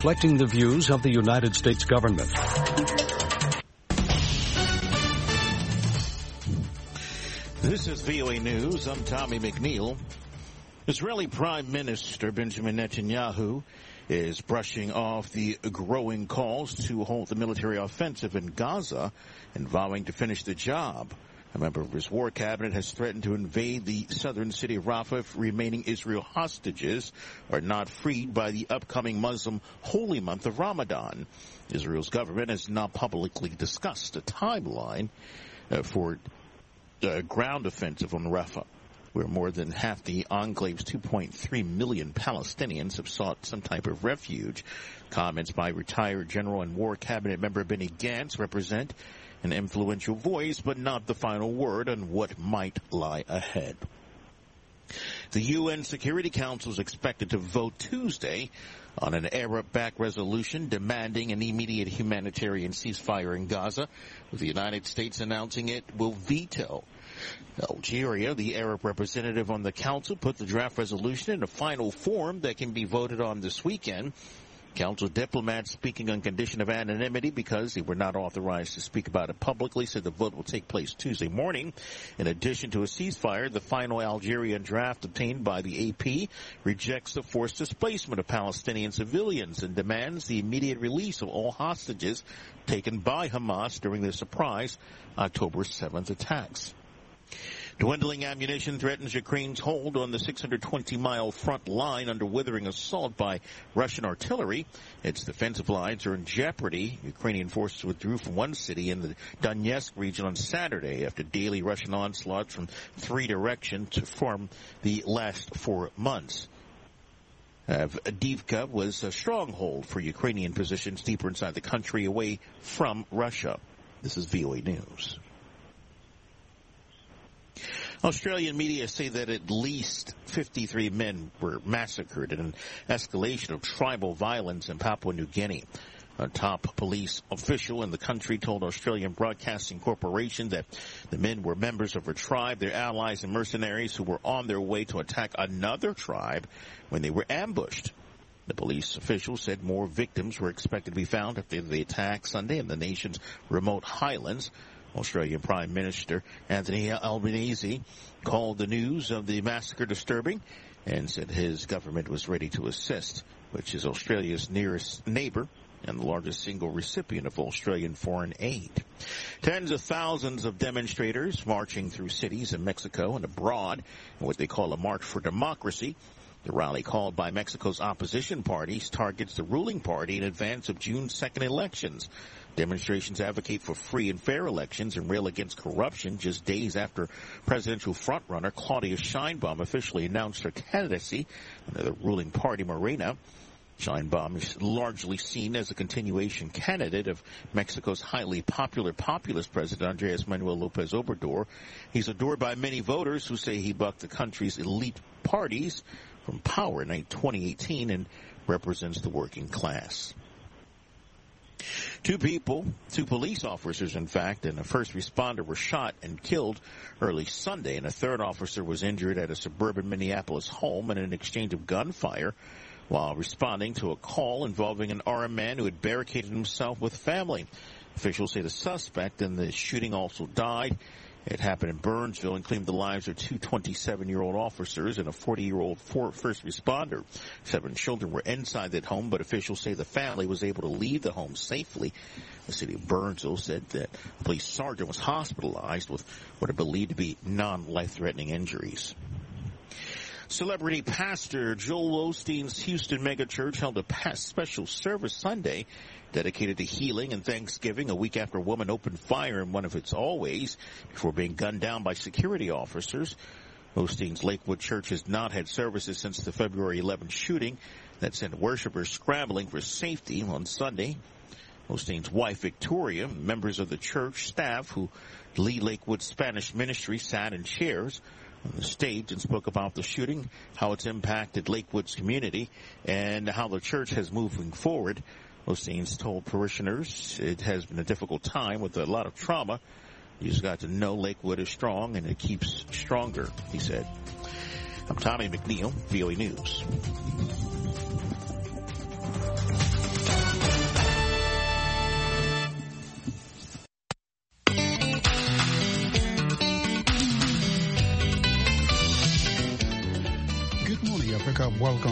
reflecting the views of the United States government. This is VOA News. I'm Tommy McNeil. Israeli Prime Minister Benjamin Netanyahu is brushing off the growing calls to halt the military offensive in Gaza and vowing to finish the job. A member of his war cabinet has threatened to invade the southern city of Rafah if remaining Israel hostages are not freed by the upcoming Muslim holy month of Ramadan. Israel's government has not publicly discussed a timeline for a ground offensive on Rafah, where more than half the enclave's 2.3 million Palestinians have sought some type of refuge. Comments by retired general and war cabinet member Benny Gantz represent an influential voice, but not the final word on what might lie ahead. The UN Security Council is expected to vote Tuesday on an Arab-backed resolution demanding an immediate humanitarian ceasefire in Gaza, with the United States announcing it will veto. Algeria, the Arab representative on the council, put the draft resolution in a final form that can be voted on this weekend. Council diplomats speaking on condition of anonymity because they were not authorized to speak about it publicly said the vote will take place Tuesday morning. In addition to a ceasefire, the final Algerian draft obtained by the AP rejects the forced displacement of Palestinian civilians and demands the immediate release of all hostages taken by Hamas during the surprise October 7th attacks. Dwindling ammunition threatens Ukraine's hold on the 620-mile front line under withering assault by Russian artillery. Its defensive lines are in jeopardy. Ukrainian forces withdrew from one city in the Donetsk region on Saturday after daily Russian onslaughts from three directions from the last 4 months. Avdiivka was a stronghold for Ukrainian positions deeper inside the country away from Russia. This is VOA News. Australian media say that at least 53 men were massacred in an escalation of tribal violence in Papua New Guinea. A top police official in the country told Australian Broadcasting Corporation that the men were members of a tribe, their allies and mercenaries who were on their way to attack another tribe when they were ambushed. The police official said more victims were expected to be found after the attack Sunday in the nation's remote highlands. Australian Prime Minister Anthony Albanese called the news of the massacre disturbing and said his government was ready to assist, which is Australia's nearest neighbor and the largest single recipient of Australian foreign aid. Tens of thousands of demonstrators marching through cities in Mexico and abroad in what they call a march for democracy. The rally, called by Mexico's opposition parties, targets the ruling party in advance of June 2nd elections. Demonstrations advocate for free and fair elections and rail against corruption just days after presidential frontrunner Claudia Sheinbaum officially announced her candidacy under the ruling party Morena. Sheinbaum is largely seen as a continuation candidate of Mexico's highly popular populist president Andres Manuel Lopez Obrador. He's adored by many voters who say he bucked the country's elite parties from power in 2018 and represents the working class. Two police officers, in fact, and a first responder were shot and killed early Sunday, and a third officer was injured at a suburban Minneapolis home in an exchange of gunfire while responding to a call involving an armed man who had barricaded himself with family. Officials say the suspect in the shooting also died. It happened in Burnsville and claimed the lives of two 27-year-old officers and a 40-year-old first responder. 7 children were inside that home, but officials say the family was able to leave the home safely. The city of Burnsville said that a police sergeant was hospitalized with what are believed to be non-life-threatening injuries. Celebrity pastor Joel Osteen's Houston megachurch held a special service Sunday dedicated to healing and Thanksgiving a week after a woman opened fire in one of its hallways before being gunned down by security officers. Osteen's Lakewood Church has not had services since the February 11th shooting that sent worshipers scrambling for safety on Sunday. Osteen's wife, Victoria, members of the church staff who lead Lakewood Spanish Ministry sat in chairs on the stage and spoke about the shooting, how it's impacted Lakewood's community, and how the church has moving forward. Osteen's told parishioners it has been a difficult time with a lot of trauma. You just got to know Lakewood is strong and it keeps stronger, he said. I'm Tommy McNeil, VOA News.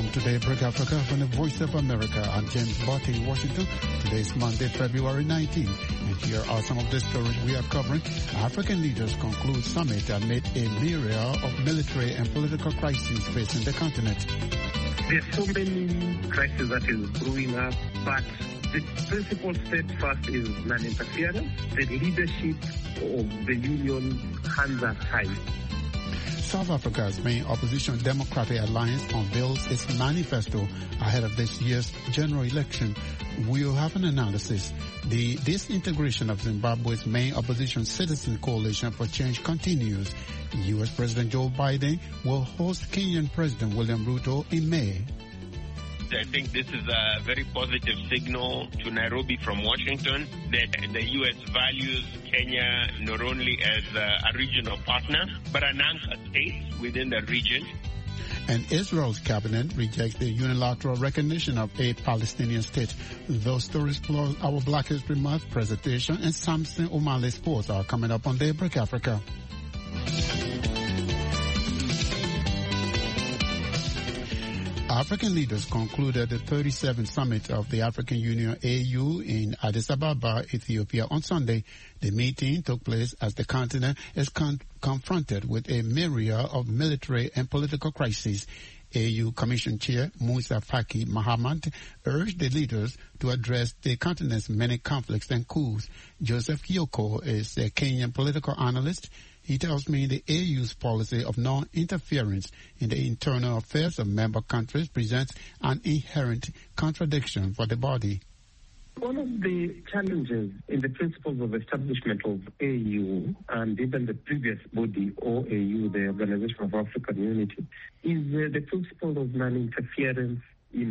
Welcome to Daybreak Africa from the Voice of America. I'm James Barty in Washington. Today is Monday, February 19. And here are some of the stories we are covering. African leaders conclude summit amid a myriad of military and political crises facing the continent. There are so many crises that is brewing up, but the principal step first is non-interference. The leadership of the union hands are tied. South Africa's main opposition Democratic Alliance unveils its manifesto ahead of this year's general election. We'll have an analysis. The disintegration of Zimbabwe's main opposition Citizen Coalition for Change continues. U.S. President Joe Biden will host Kenyan President William Ruto in May. I think this is a very positive signal to Nairobi from Washington that the U.S. values Kenya not only as a regional partner, but an anchor state within the region. And Israel's cabinet rejects the unilateral recognition of a Palestinian state. Those stories plus our Black History Month presentation and Samson O'Malley Sports are coming up on Daybreak Africa. African leaders concluded the 37th summit of the African Union AU in Addis Ababa, Ethiopia on Sunday. The meeting took place as the continent is confronted with a myriad of military and political crises. AU Commission Chair Musa Faki Mahamat urged the leaders to address the continent's many conflicts and coups. Joseph Yoko is a Kenyan political analyst. He tells me the AU's policy of non-interference in the internal affairs of member countries presents an inherent contradiction for the body. One of the challenges in the principles of establishment of AU and even the previous body, OAU, the Organization of African Unity, is the principle of non-interference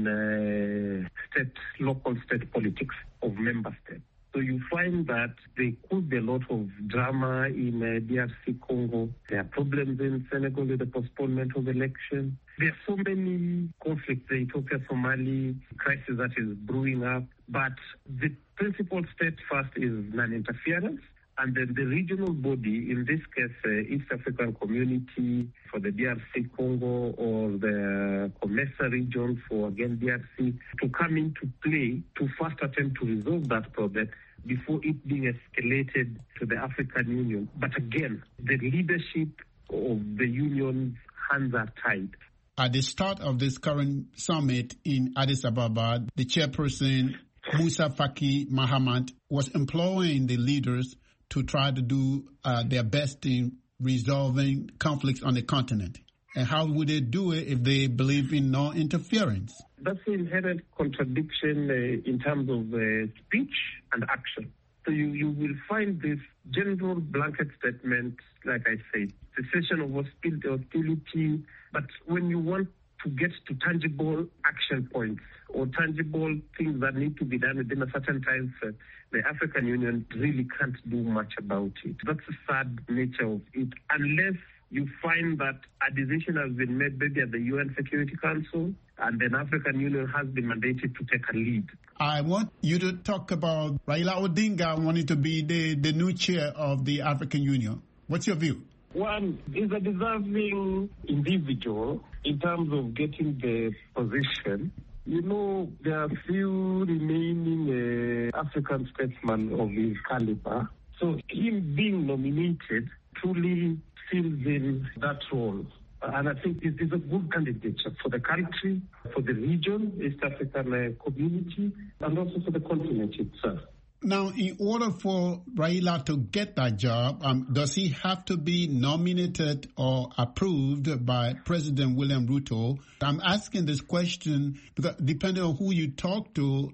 in local state politics of member states. So you find that there could be a lot of drama in DRC Congo. There are problems in Senegal with the postponement of elections. There are so many conflicts, the Ethiopia-Somali crisis that is brewing up. But the principal step first is non-interference. And then the regional body, in this case, East African Community for the DRC Congo or the COMESA region for, again, DRC, to come into play to first attempt to resolve that problem before it being escalated to the African Union. But again, the leadership of the union's hands are tied. At the start of this current summit in Addis Ababa, the chairperson, Musa Faki Mahamat, was imploring the leaders to try to do their best in resolving conflicts on the continent. And how would they do it if they believe in no interference? That's an inherent contradiction in terms of speech and action. So you will find this general blanket statement, like I said, cessation of hostility, but when you want to get to tangible action points or tangible things that need to be done within a certain time frame, the African Union really can't do much about it. That's the sad nature of it, unless you find that a decision has been made maybe at the UN Security Council and then African Union has been mandated to take a lead. I want you to talk about Raila Odinga wanting to be the new chair of the African Union. What's your view? One is a deserving individual in terms of getting the position. You know, there are few remaining African statesmen of his caliber. So him being nominated truly fills in that role. And I think it is a good candidature for the country, for the region, East African community, and also for the continent itself. Now, in order for Raila to get that job, does he have to be nominated or approved by President William Ruto? I'm asking this question because depending on who you talk to,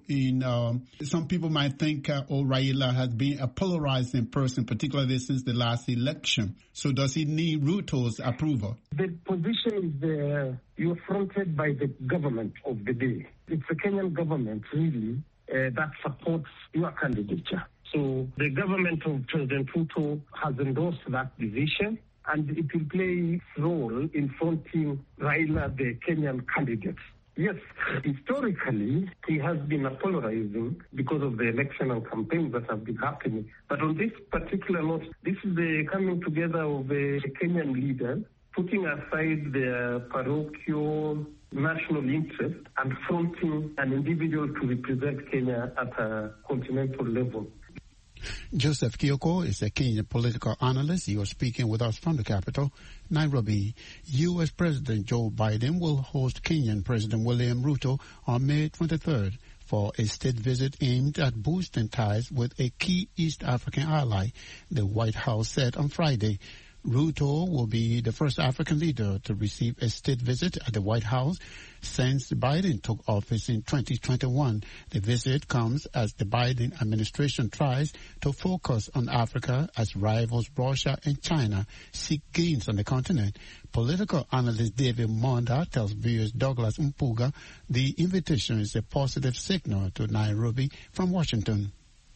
some people might think Raila has been a polarizing person, particularly since the last election. So does he need Ruto's approval? The position is you're fronted by the government of the day. It's the Kenyan government, really, that supports your candidature. So the government of President Ruto has endorsed that decision, and it will play its role in fronting Raila, the Kenyan candidate. Yes, historically, he has been polarizing because of the election and campaigns that have been happening. But on this particular note, this is the coming together of the Kenyan leaders, putting aside their parochial national interest and fronting an individual to represent Kenya at a continental level. Joseph Kioko is a Kenyan political analyst. He was speaking with us from the capital, Nairobi. U.S. President Joe Biden will host Kenyan President William Ruto on May 23rd for a state visit aimed at boosting ties with a key East African ally, the White House said on Friday. Ruto will be the first African leader to receive a state visit at the White House since Biden took office in 2021. The visit comes as the Biden administration tries to focus on Africa as rivals Russia and China seek gains on the continent. Political analyst David Monda tells viewers Douglas Mpuga the invitation is a positive signal to Nairobi from Washington.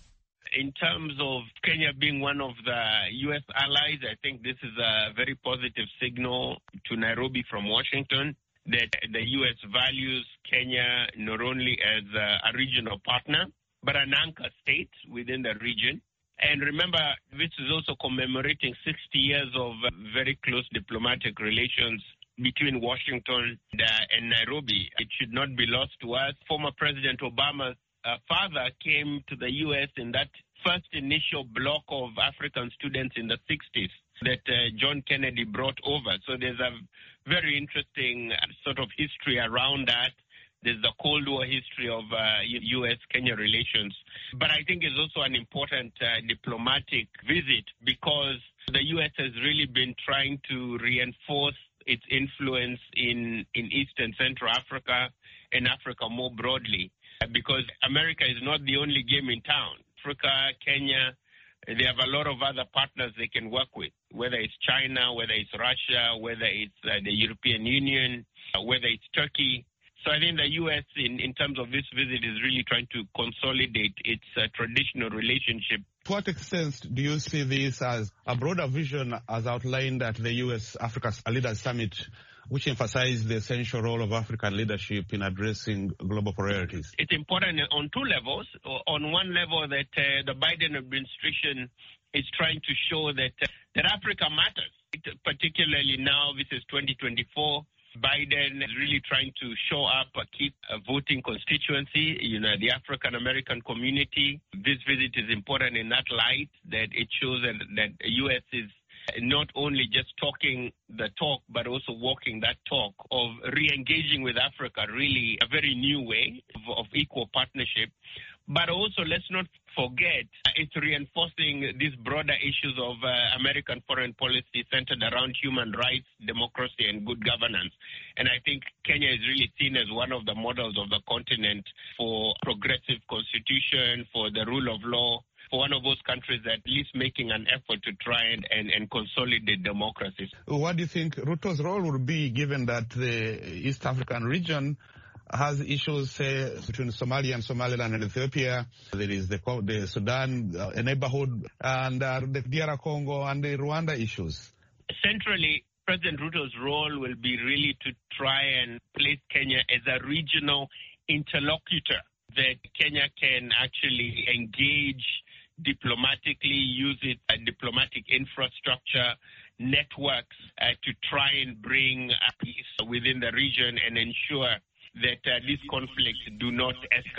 In terms of Kenya being one of the U.S. allies, I think this is a very positive signal to Nairobi from Washington that the U.S. values Kenya not only as a regional partner, but an anchor state within the region. And remember, this is also commemorating 60 years of very close diplomatic relations between Washington and Nairobi. It should not be lost to us. Former President Obama's father came to the U.S. in that first initial block of African students in the 60s that John Kennedy brought over. So there's a very interesting sort of history around that. There's the Cold War history of U.S.-Kenya relations. But I think it's also an important diplomatic visit because the U.S. has really been trying to reinforce its influence in East and Central Africa and Africa more broadly. Because America is not the only game in town. Africa, Kenya, they have a lot of other partners they can work with, whether it's China, whether it's Russia, whether it's the European Union, whether it's Turkey. So I think the U.S., in terms of this visit, is really trying to consolidate its traditional relationship. To what extent do you see this as a broader vision as outlined at the U.S.-Africa Leaders Summit, which emphasized the essential role of African leadership in addressing global priorities? It's important on two levels. On one level, that the Biden administration is trying to show that Africa matters, particularly now, this is 2024. Biden is really trying to show up a key voting constituency, the African-American community. This visit is important in that light, that it shows that the U.S. is not only just talking the talk, but also walking that talk of re-engaging with Africa, really a very new way of equal partnership. But also, let's not forget, it's reinforcing these broader issues of American foreign policy centered around human rights, democracy, and good governance. And I think Kenya is really seen as one of the models of the continent for progressive constitution, for the rule of law, for one of those countries that at least making an effort to try and consolidate democracies. What do you think Ruto's role would be, given that the East African region has issues, say, between Somalia and Somaliland and Ethiopia? There is the Sudan, a neighborhood, and the DR Congo and the Rwanda issues. Centrally, President Ruto's role will be really to try and place Kenya as a regional interlocutor, that Kenya can actually engage diplomatically, use its diplomatic infrastructure, networks to try and bring peace within the region and ensure that these conflicts do not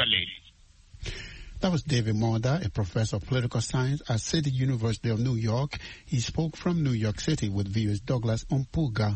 escalate. That was David Monda, a professor of political science at City University of New York. He spoke from New York City with viewers Douglas Mpuga.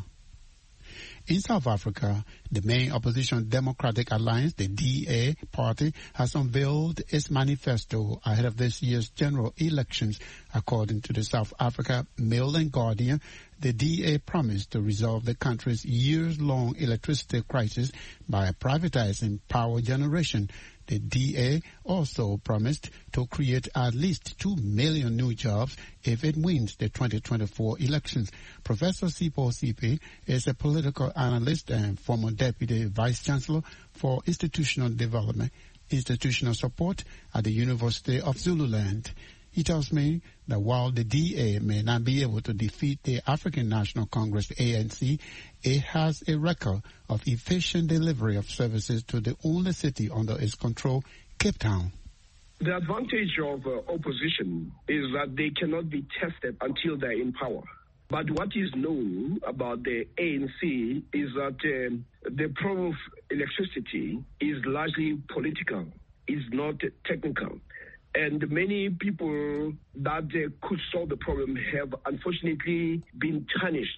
In South Africa, the main opposition Democratic Alliance, the DA party, has unveiled its manifesto ahead of this year's general elections. According to the South Africa Mail and Guardian, the DA promised to resolve the country's years-long electricity crisis by privatizing power generation. The DA also promised to create at least 2 million new jobs if it wins the 2024 elections. Professor Sipho Sipi is a political analyst and former deputy vice-chancellor for institutional development, institutional support at the University of Zululand. He tells me that while the DA may not be able to defeat the African National Congress, ANC, it has a record of efficient delivery of services to the only city under its control, Cape Town. The advantage of opposition is that they cannot be tested until they're in power. But what is known about the ANC is that the problem of electricity is largely political, is not technical. And many people that could solve the problem have unfortunately been tarnished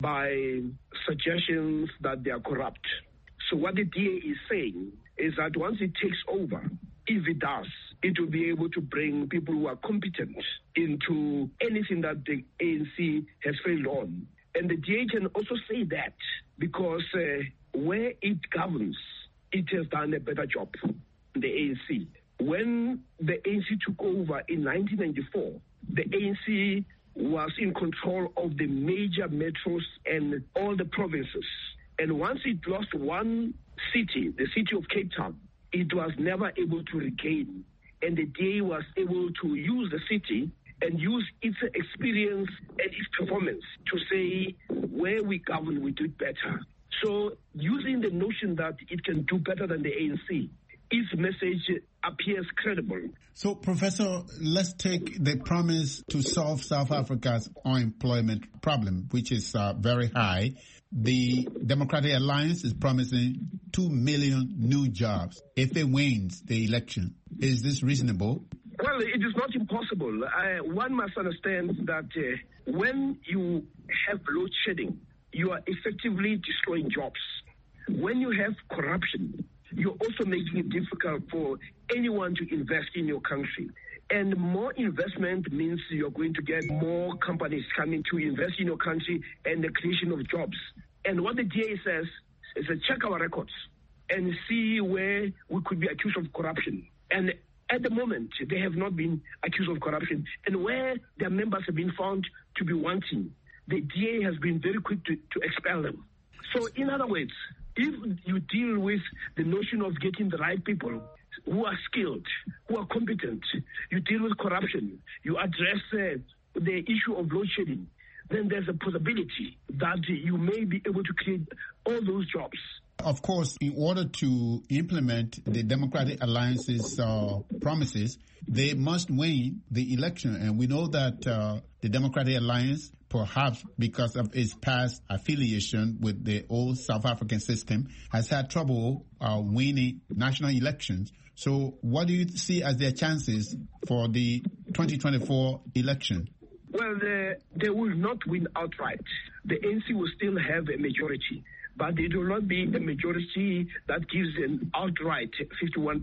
by suggestions that they are corrupt. So what the DA is saying is that once it takes over, if it does, it will be able to bring people who are competent into anything that the ANC has failed on. And the DA can also say that because where it governs, it has done a better job, the ANC. When the ANC took over in 1994, the ANC was in control of the major metros and all the provinces. And once it lost one city, the city of Cape Town, it was never able to regain. And the DA was able to use the city and use its experience and its performance to say where we govern, we do it better. So using the notion that it can do better than the ANC, its message appears credible. So, Professor, let's take the promise to solve South Africa's unemployment problem, which is very high. The Democratic Alliance is promising 2 million new jobs if it wins the election. Is this reasonable? Well, it is not impossible. One must understand that when you have load shedding, you are effectively destroying jobs. When you have corruption, you're also making it difficult for anyone to invest in your country. And more investment means you're going to get more companies coming to invest in your country and the creation of jobs. And what the DA says is to check our records and see where we could be accused of corruption. And at the moment, they have not been accused of corruption. And where their members have been found to be wanting, the DA has been very quick to expel them. So in other words, if you deal with the notion of getting the right people who are skilled, who are competent, you deal with corruption, you address the issue of load shedding, then there's a possibility that you may be able to create all those jobs. Of course, in order to implement the Democratic Alliance's promises, they must win the election. And we know that the Democratic Alliance, perhaps because of its past affiliation with the old South African system, has had trouble winning national elections. So what do you see as their chances for the 2024 election? Well, they will not win outright. The ANC will still have a majority, but it will not be a majority that gives an outright 51%.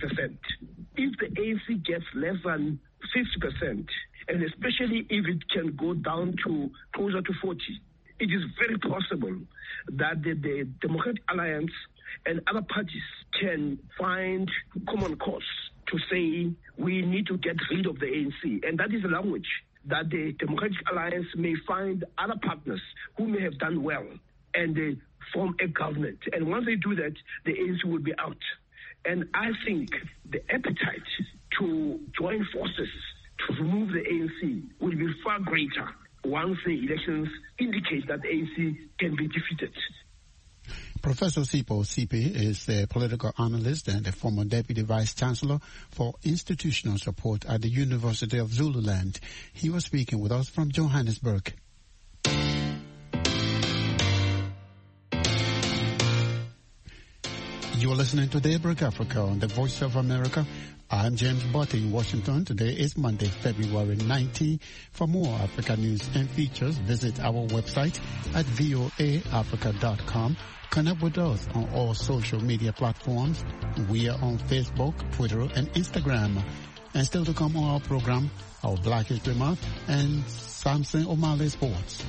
If the ANC gets less than 50%, and especially if it can go down to closer to 40%, it is very possible that the Democratic Alliance and other parties can find common cause to say we need to get rid of the ANC. And that is a language that the Democratic Alliance may find other partners who may have done well and they form a government. And once they do that, the ANC will be out. And I think the appetite to join forces to remove the ANC will be far greater once the elections indicate that the ANC can be defeated. Professor Sipho Sipi is a political analyst and a former Deputy Vice Chancellor for Institutional Support at the University of Zululand. He was speaking with us from Johannesburg. You are listening to Daybreak Africa on the Voice of America. I'm James Botte in Washington. Today is Monday, February 19. For more Africa news and features, visit our website at voaafrica.com. Connect with us on all social media platforms. We are on Facebook, Twitter, and Instagram. And still to come on our program, our Black History Month and Samson O'Malley Sports.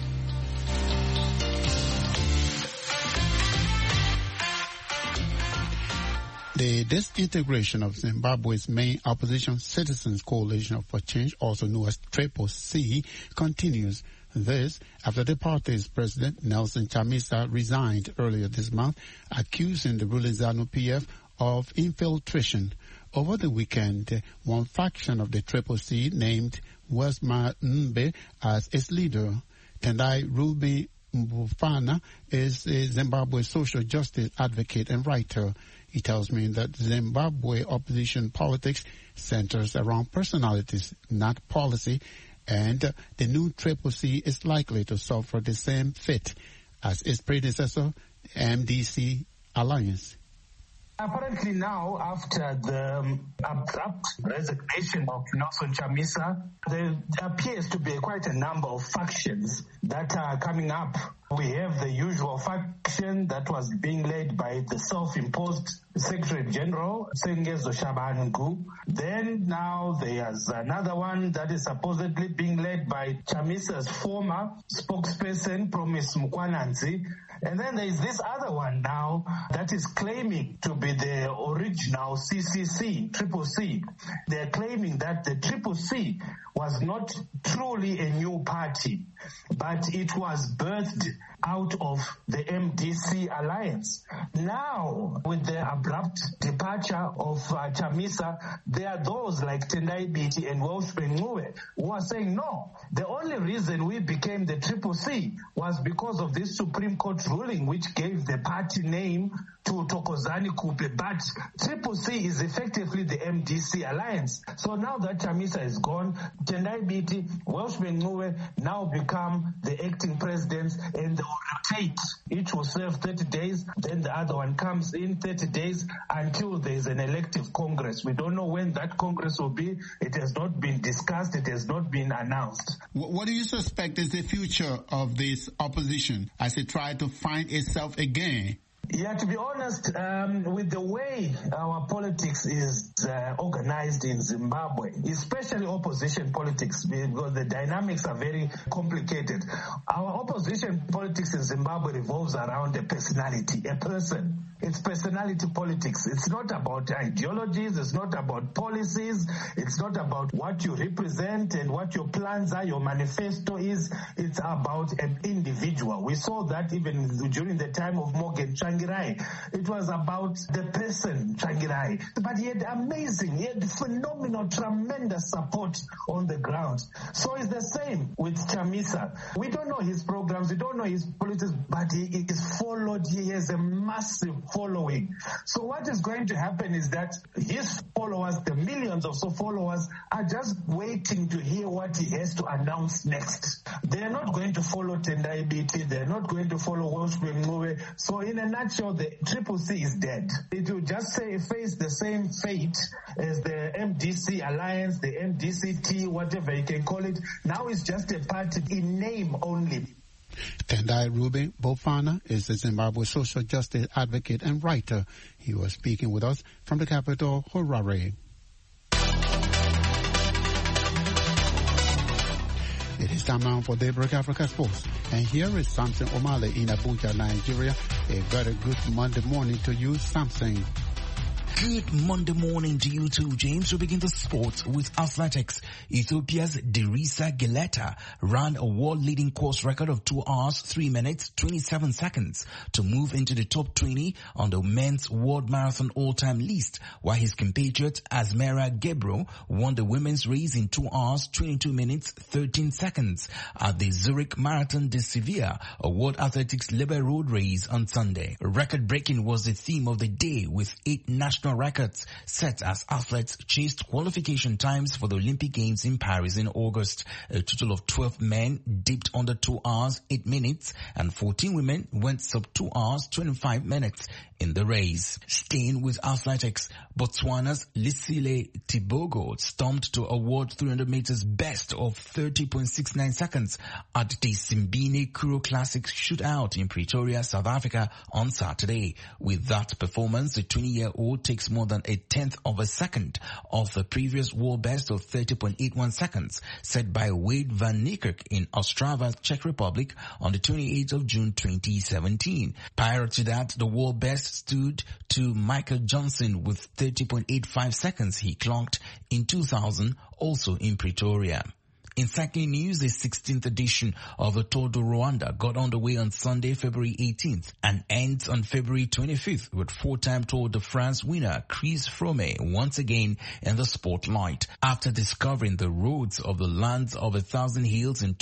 The disintegration of Zimbabwe's main opposition Citizens Coalition for Change, also known as CCC, continues. This after the party's president, Nelson Chamisa, resigned earlier this month, accusing the ruling ZANU-PF of infiltration. Over the weekend, one faction of the CCC named Wesma Mbe as its leader. Tendai Ruby Mbufana is a Zimbabwe social justice advocate and writer. He tells me that Zimbabwe opposition politics centers around personalities, not policy, and the new Triple C is likely to suffer the same fate as its predecessor, MDC Alliance. Apparently now, after the abrupt resignation of Nelson Chamisa, there appears to be quite a number of factions that are coming up. We have the usual faction that was being led by the self-imposed Secretary General, Sengezo Shabangu. Then now there's another one that is supposedly being led by Chamisa's former spokesperson, Promise Mukwananzi. And then there's this other one now that is claiming to be the original CCC, Triple C. They're claiming that the Triple C was not truly a new party, but it was birthed out of the MDC Alliance. Now, with the abrupt departure of Chamisa, there are those like Tendai Biti and Welshman Ngube who are saying, no, the only reason we became the Triple C was because of this Supreme Court ruling which gave the party name to Tokozani Kupe, but Triple C is effectively the MDC Alliance. So now that Chamisa is gone, Tendai Biti, Welshman Ngube now become the acting presidents, and they will rotate. Each will serve 30 days, then the other one comes in 30 days until there is an elective Congress. We don't know when that Congress will be. It has not been discussed. It has not been announced. What do you suspect is the future of this opposition as it tries to find itself again? Yeah, to be honest, with the way our politics is organized in Zimbabwe, especially opposition politics, because the dynamics are very complicated. Our opposition politics in Zimbabwe revolves around a personality, a person. It's personality politics. It's not about ideologies. It's not about policies. It's not about what you represent and what your plans are, your manifesto is. It's about an individual. We saw that even during the time of Morgan Tsvangirai. It was about the person, Tsvangirai. But he had phenomenal, tremendous support on the ground. So it's the same with Chamisa. We don't know his programs. We don't know his politics, but he is followed. He has a massive following. So what is going to happen is that his followers, the millions of followers, are just waiting to hear what he has to announce next. They're not going to follow Tendai Biti. They're not going to follow Welshman Ngube. So in a nutshell, the Triple C is dead. It will just face the same fate as the MDC Alliance, the MDCT, whatever you can call it. Now it's just a party in name only. Tendai Ruben Bofana is a Zimbabwe social justice advocate and writer. He was speaking with us from the capital, Harare. It is time now for Daybreak Africa Sports. And here is Samson Omale in Abuja, Nigeria. A very good Monday morning to you, Samson. Good Monday morning to you too, James. We begin the sport with athletics. Ethiopia's Derisa Geleta ran a world-leading course record of 2 hours, 3 minutes, 27 seconds to move into the top 20 on the men's world marathon all-time list, while his compatriot Asmera Gebro won the women's race in 2 hours, 22 minutes, 13 seconds at the Zurich Marathon de Sevilla, a World Athletics Libre Road race on Sunday. Record-breaking was the theme of the day, with 8 national records set as athletes chased qualification times for the Olympic Games in Paris in August. A total of 12 men dipped under 2 hours, 8 minutes, and 14 women went sub 2 hours, 25 minutes in the race. Staying with athletics, Botswana's Lisile Tibogo stormed to award 300 meters best of 30.69 seconds at the Simbine Kuro Classic shootout in Pretoria, South Africa on Saturday. With that performance, the 20-year-old takes more than a tenth of a second off the previous world best of 30.81 seconds set by Wade van Niekerk in Ostrava, Czech Republic on the 28th of June 2017. Prior to that, the world best stood to Michael Johnson with 30.85 seconds he clocked in 2000, also in Pretoria. In cycling news, the 16th edition of the Tour de Rwanda got underway on Sunday, February 18th and ends on February 25th with 4-time Tour de France winner Chris Froome once again in the spotlight. After discovering the roads of the lands of 1,000 hills in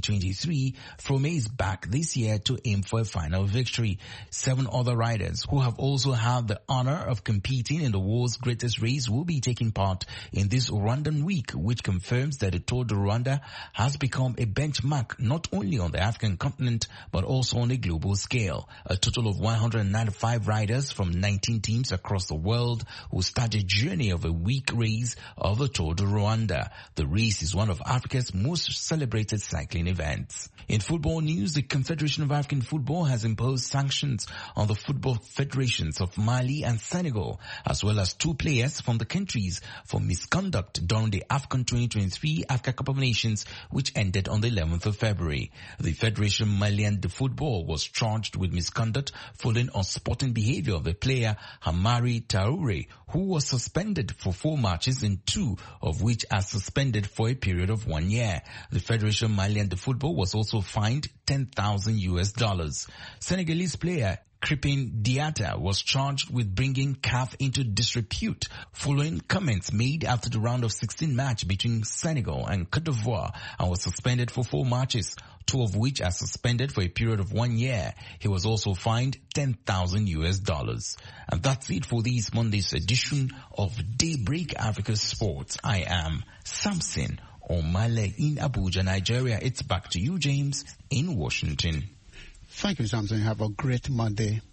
2023, Froome is back this year to aim for a final victory. 7 other riders who have also had the honor of competing in the world's greatest race will be taking part in this Rwandan week, which confirms that the Tour de Rwanda Rwanda has become a benchmark not only on the African continent but also on a global scale. A total of 195 riders from 19 teams across the world will start a journey of a week race of the Tour de Rwanda. The race is one of Africa's most celebrated cycling events. In football news, the Confederation of African Football has imposed sanctions on the football federations of Mali and Senegal, as well as 2 players from the countries for misconduct during the AFCON 2023 Africa Cup of Nations, which ended on the 11th of February. The Federation Malian de Football was charged with misconduct following unsporting behavior of the player Hamari Traoré, who was suspended for 4 matches and 2 of which are suspended for a period of 1 year. The Federation Malian de Football was also fined $10,000. Senegalese player Kripin Diatta was charged with bringing CAF into disrepute following comments made after the round of 16 match between Senegal and Cote d'Ivoire, and was suspended for 4 matches, 2 of which are suspended for a period of 1 year. He was also fined $10,000. And that's it for this Monday's edition of Daybreak Africa Sports. I am Samson Omale in Abuja, Nigeria. It's back to you, James, in Washington. Thank you, Samson. Have a great Monday.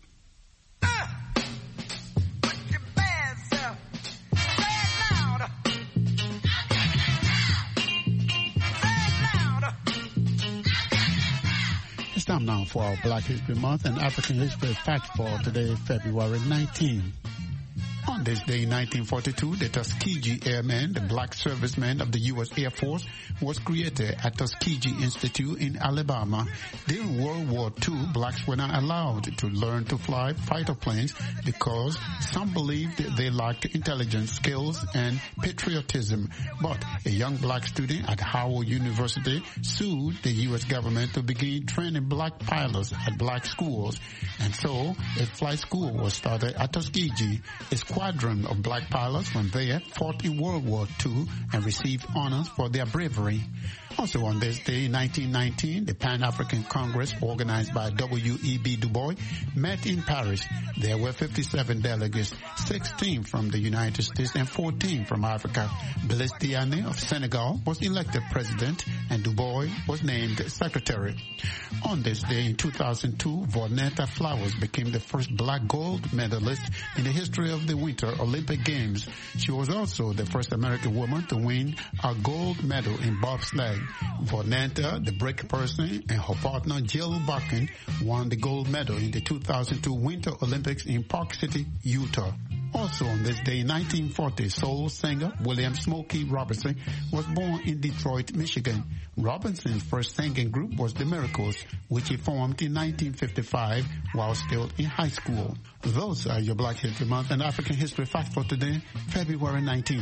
It's time now for our Black History Month and African History Fact for today, February 19. On this day in 1942, the Tuskegee Airmen, the black servicemen of the U.S. Air Force, was created at Tuskegee Institute in Alabama. During World War II, blacks were not allowed to learn to fly fighter planes because some believed they lacked intelligence, skills, and patriotism. But a young black student at Howard University sued the U.S. government to begin training black pilots at black schools. And so a flight school was started at Tuskegee. A squadron of black pilots from there fought in World War II and received honors for their bravery. Also on this day in 1919, the Pan-African Congress, organized by W.E.B. Du Bois, met in Paris. There were 57 delegates, 16 from the United States and 14 from Africa. Blaise Diagne of Senegal was elected president and Du Bois was named secretary. On this day in 2002, Vonetta Flowers became the first black gold medalist in the history of the Winter Olympic Games. She was also the first American woman to win a gold medal in bobsleigh. Vonetta, the brick person, and her partner Jill Bakken won the gold medal in the 2002 Winter Olympics in Park City, Utah. Also on this day in 1940, soul singer William Smokey Robinson was born in Detroit, Michigan. Robinson's first singing group was The Miracles, which he formed in 1955 while still in high school. Those are your Black History Month and African History Facts for today, February 19th.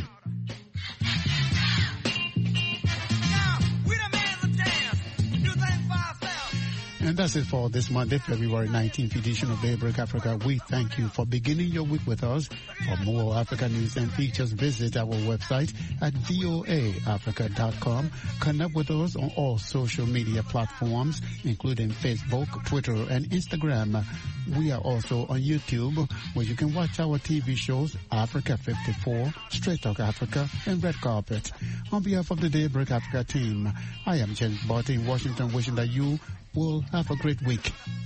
And that's it for this Monday, February 19th edition of Daybreak Africa. We thank you for beginning your week with us. For more African news and features, visit our website at voaafrica.com. Connect with us on all social media platforms, including Facebook, Twitter, and Instagram. We are also on YouTube, where you can watch our TV shows, Africa 54, Straight Talk Africa, and Red Carpet. On behalf of the Daybreak Africa team, I am James Barty in Washington, wishing that you will have a great week.